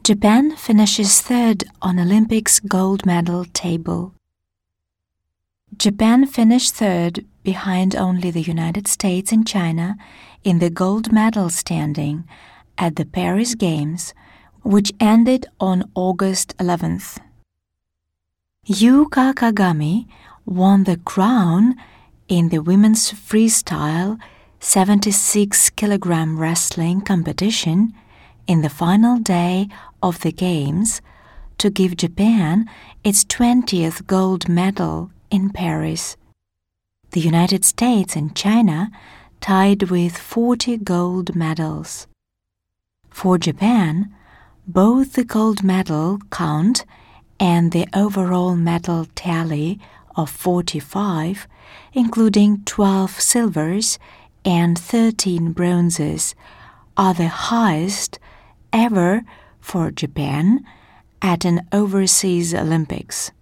Japan finishes third on Olympics gold medal table. Japan finished third behind only the United States and China in the gold medal standing at the Paris Games, which ended on August 11th. Yuka Kagami won the crown in the women's freestyle 76-kilogram wrestling competition in the final day of the Games to give Japan its 20th gold medal in Paris. The United States and China tied with 40 gold medals. For Japan, both the gold medal count and the overall medal tally of 45, including 12 silvers and 13 bronzes, are the highest ever for Japan at an overseas Olympics.